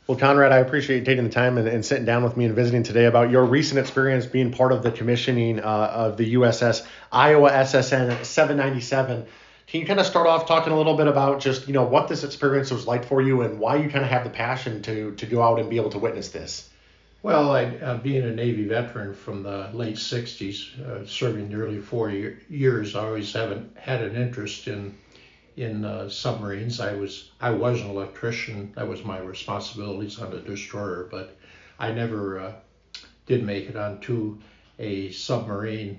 Well, Conrad, I appreciate you taking the time and sitting down with me and visiting today about your recent experience being part of the commissioning of the USS Iowa SSN 797. Can you kind of start off talking a little bit about just what this experience was like for you and why you kind of have the passion to go out and be able to witness this? Well, being a Navy veteran from the late 60s, serving nearly 4 years, I always haven't had an interest in submarines. I was an electrician. That was my responsibilities on the destroyer, but I never did make it onto a submarine.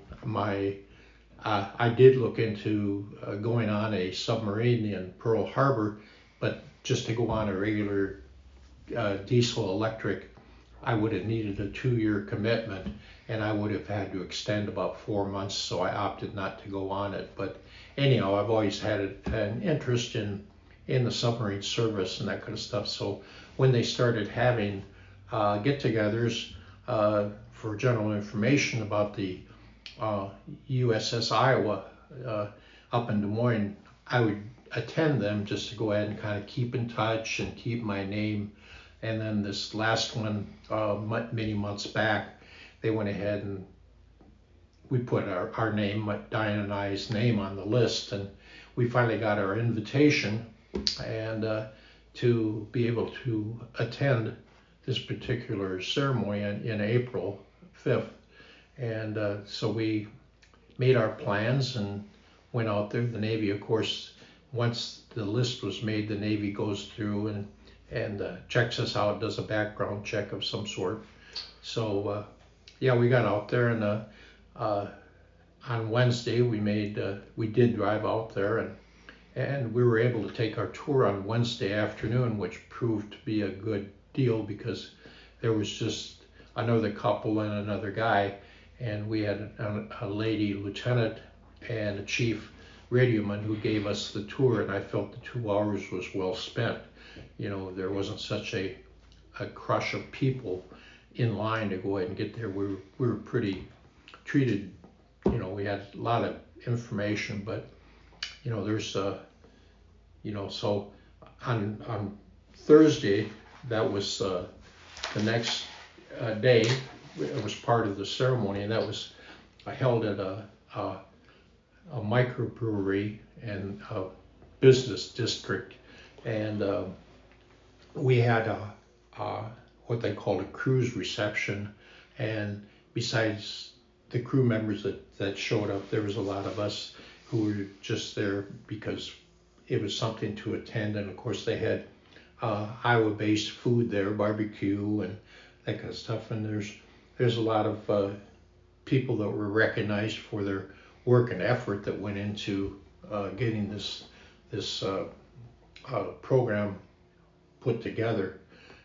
I did look into going on a submarine in Pearl Harbor, but just to go on a regular diesel electric, I would have needed a 2 year commitment, and I would have had to extend about 4 months, so I opted not to go on it. But anyhow, I've always had an interest in the submarine service and that kind of stuff. So when they started having get-togethers for general information about the USS Iowa up in Des Moines, I would attend them just to go ahead and kind of keep in touch and keep my name. And then this last one, many months back, they went ahead and we put our name, Diane and I's name on the list, and we finally got our invitation and to be able to attend this particular ceremony in April 5th. And so we made our plans and went out there. The Navy, of course, once the list was made, the Navy goes through and checks us out, does a background check of some sort. So yeah, we got out there, and on Wednesday we did drive out there, and we were able to take our tour on Wednesday afternoon, which proved to be a good deal because there was just another couple and another guy, and we had a lady lieutenant and a chief radioman who gave us the tour, and I felt the 2 hours was well spent. There wasn't such a crush of people in line to go ahead and get there. We were pretty treated. We had a lot of information, but there's so on Thursday, that was the next day. It was part of the ceremony, and that was held at a microbrewery and a business district, and we had what they called a cruise reception, and besides the crew members that showed up, there was a lot of us who were just there because it was something to attend, and of course they had Iowa-based food there, barbecue and that kind of stuff, and there's a lot of people that were recognized for their work and effort that went into getting this program put together.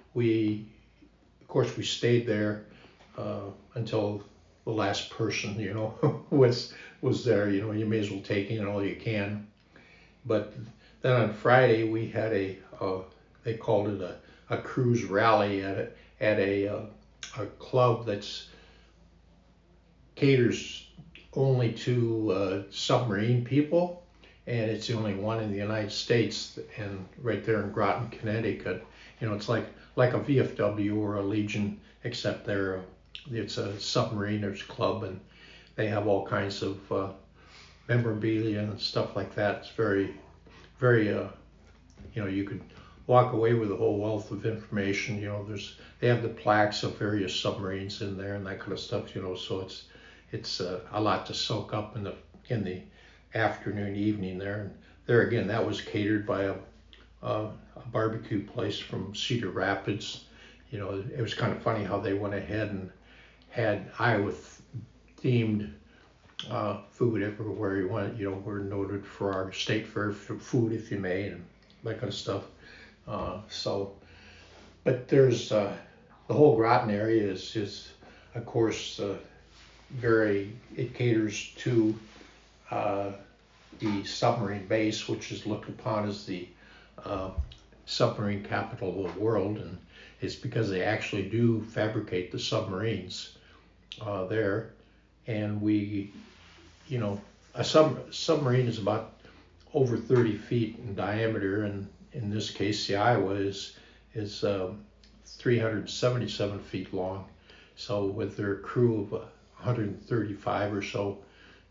Of course, we stayed there until the last person, was there. You may as well take in all you can. But then on Friday we had they called it a cruise rally at a club that's caters only to submarine people, and it's the only one in the United States, and right there in Groton, Connecticut. It's like a VFW or a Legion, except it's a submariners club, and they have all kinds of memorabilia and stuff like that. It's very, very, you could walk away with a whole wealth of information. They have the plaques of various submarines in there and that kind of stuff. So it's a lot to soak up in the afternoon, evening there. And there again, that was catered by a barbecue place from Cedar Rapids. It was kind of funny how they went ahead and had Iowa themed food everywhere you went. We're noted for our state fair food, if you may, and that kind of stuff. But there's the whole Groton area is of course it caters to the submarine base, which is looked upon as the submarine capital of the world, and it's because they actually do fabricate the submarines there. And a submarine is about over 30 feet in diameter, and in this case, the Iowa is 377 feet long. So with their crew of 135 or so,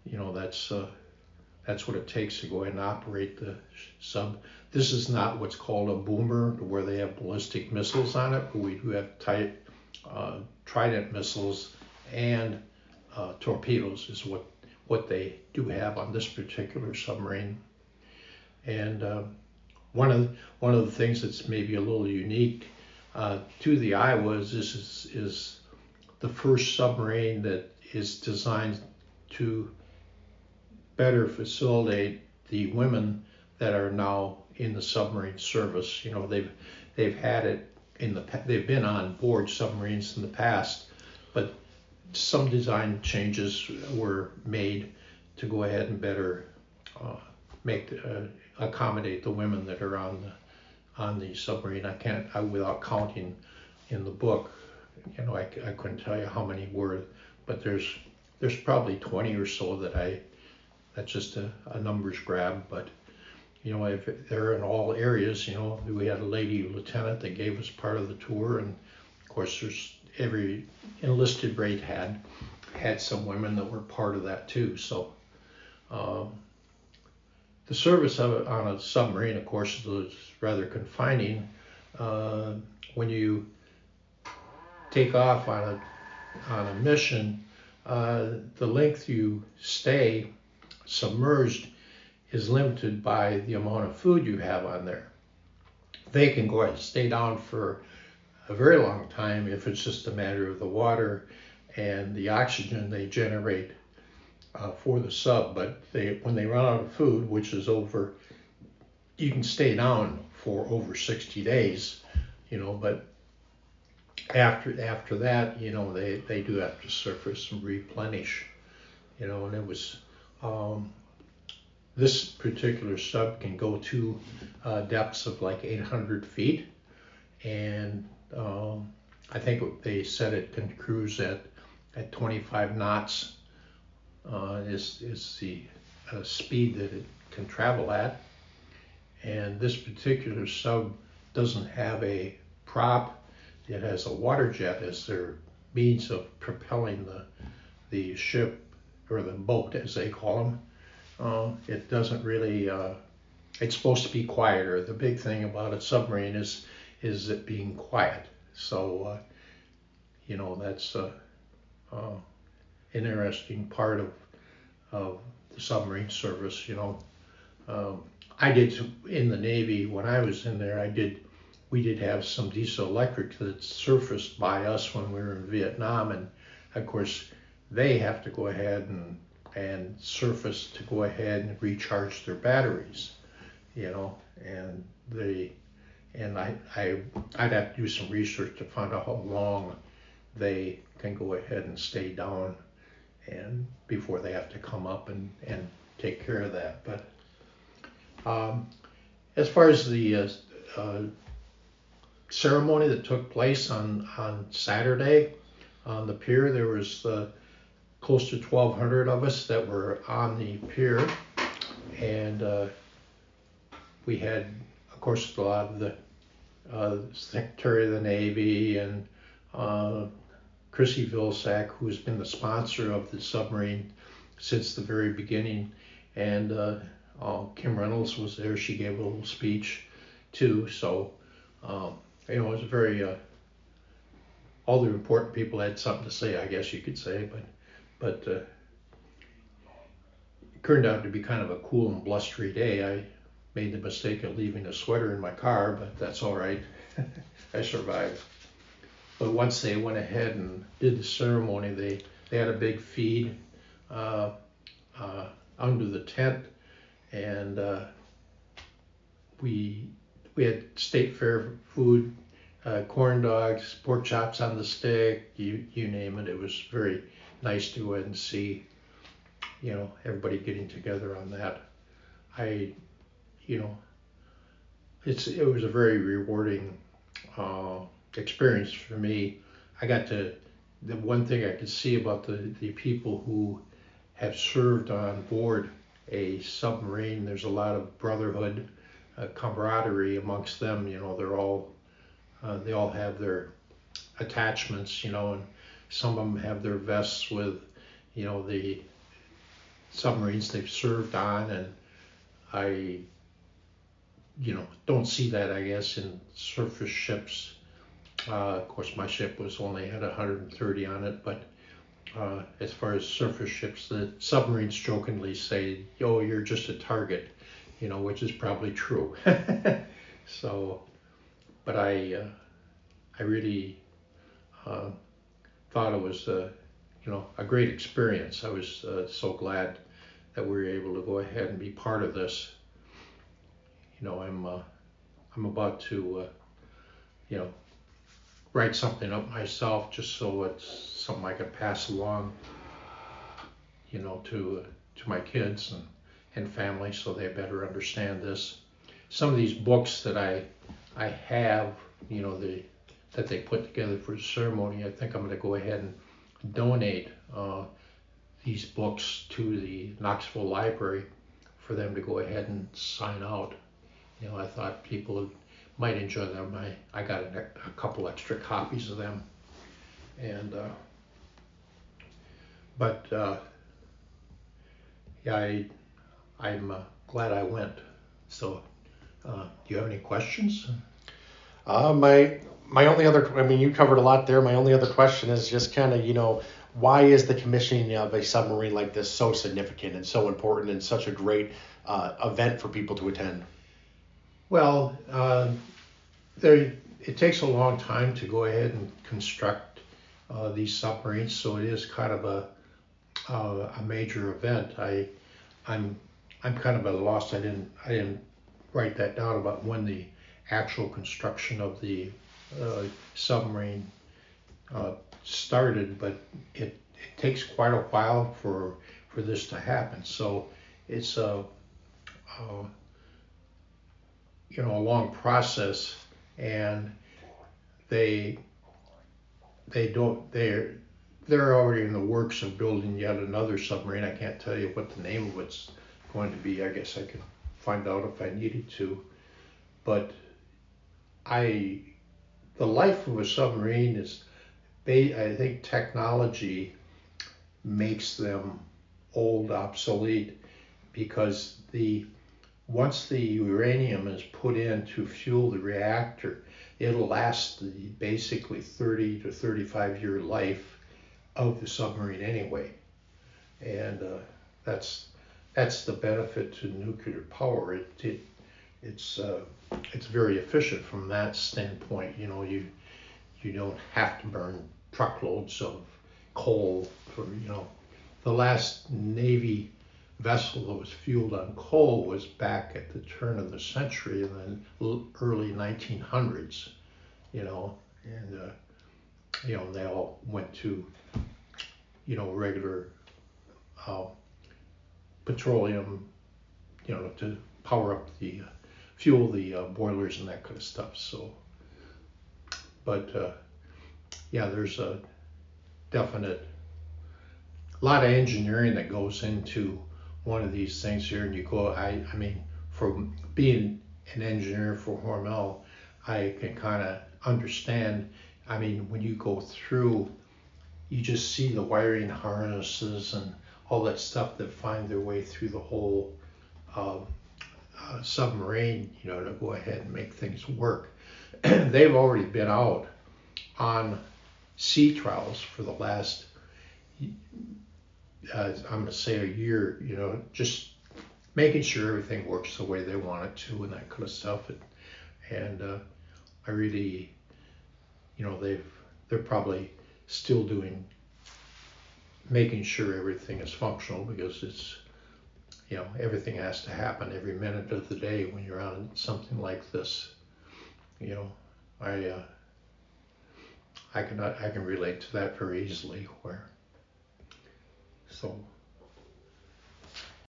that's what it takes to go ahead and operate the sub. This is not what's called a boomer, where they have ballistic missiles on it, but we do have Trident missiles and torpedoes is what they do have on this particular submarine. And one of the things that's maybe a little unique to the Iowa is this is the first submarine that is designed to better facilitate the women that are now in the submarine service. They've had it they've been on board submarines in the past, but some design changes were made to go ahead and better accommodate the women that are on the submarine. Without counting in the book, I couldn't tell you how many were, but there's probably 20 or so that's just a numbers grab. But if they're in all areas, we had a lady lieutenant that gave us part of the tour, and of course every enlisted rate had some women that were part of that too. So the service on a submarine, of course, is rather confining. When you take off on a mission, the length you stay submerged is limited by the amount of food you have on there. They can go ahead and stay down for a very long time if it's just a matter of the water and the oxygen they generate for the sub. But when they run out of food, which is you can stay down for over 60 days, but after that, they do have to surface and replenish, and it was, this particular sub can go to depths of like 800 feet, and I think they said it can cruise at 25 knots is the speed that it can travel at. And this particular sub doesn't have a prop. It has a water jet as their means of propelling the ship, or the boat as they call them. It doesn't really, it's supposed to be quieter. The big thing about a submarine is it being quiet. So, that's an interesting part of the submarine service. I did in the Navy, when I was in there, we did have some diesel electric that surfaced by us when we were in Vietnam, and of course they have to go ahead and surface to go ahead and recharge their batteries, and I'd have to do some research to find out how long they can go ahead and stay down and before they have to come up and take care of that. But as far as the ceremony that took place on Saturday on the pier, there was close to 1,200 of us that were on the pier, and we had, of course, a lot of the Secretary of the Navy and Chrissy Vilsack, who's been the sponsor of the submarine since the very beginning, and Kim Reynolds was there. She gave a little speech too. So it was very all the important people had something to say, I guess you could say, but it turned out to be kind of a cool and blustery day. I made the mistake of leaving a sweater in my car, but that's all right. I survived. But once they went ahead and did the ceremony, they had a big feed under the tent, and we had state fair food, corn dogs, pork chops on the stick, you name it. It was very nice to go ahead and see, everybody getting together on that. It was a very rewarding experience for me. The one thing I could see about the people who have served on board a submarine, there's a lot of brotherhood, camaraderie amongst them. They all have their attachments, and some of them have their vests with, the submarines they've served on, and I, don't see that, I guess, in surface ships. Of course, my ship only had 130 on it, but as far as surface ships, the submarines jokingly say, "Oh, you're just a target," which is probably true. So, but I really thought it was, a great experience. I was so glad that we were able to go ahead and be part of this. I'm about to, write something up myself just so it's something I could pass along, to my kids and family so they better understand this. Some of these books that I have, that they put together for the ceremony, I think I'm going to go ahead and donate these books to the Knoxville Library for them to go ahead and sign out. I thought people might enjoy them. I got a couple extra copies of them, and but yeah, I'm glad I went. So, do you have any questions? My only other, I mean, you covered a lot there. My only other question is just kind of, why is the commissioning of a submarine like this so significant and so important and such a great event for people to attend? Well, it takes a long time to go ahead and construct these submarines, so it is kind of a major event. I'm kind of at a loss. I didn't write that down about when the actual construction of the submarine started, but it takes quite a while for this to happen. So it's a long process, and they're already in the works of building yet another submarine. I can't tell you what the name of it's going to be. I guess I could find out if I needed to. But the life of a submarine is, I think technology makes them old, obsolete, because once the uranium is put in to fuel the reactor, it'll last the basically 30 to 35-year life of the submarine anyway. And that's the benefit to nuclear power. It's very efficient from that standpoint. You don't have to burn truckloads of coal for, the last Navy vessel that was fueled on coal was back at the turn of the century in the early 1900s, and they all went to, regular petroleum, to power up fuel the boilers and that kind of stuff. So, but yeah, there's a definite lot of engineering that goes into one of these things here, and I mean, for being an engineer for Hormel, I can kind of understand. I mean, when you go through, you just see the wiring harnesses and all that stuff that find their way through the whole submarine, to go ahead and make things work. They've already been out on sea trials for the last, I'm going to say, a year, just making sure everything works the way they want it to and that kind of stuff. And I really, they're probably still making sure everything is functional, because it's, everything has to happen every minute of the day when you're on something like this. I can relate to that very easily. So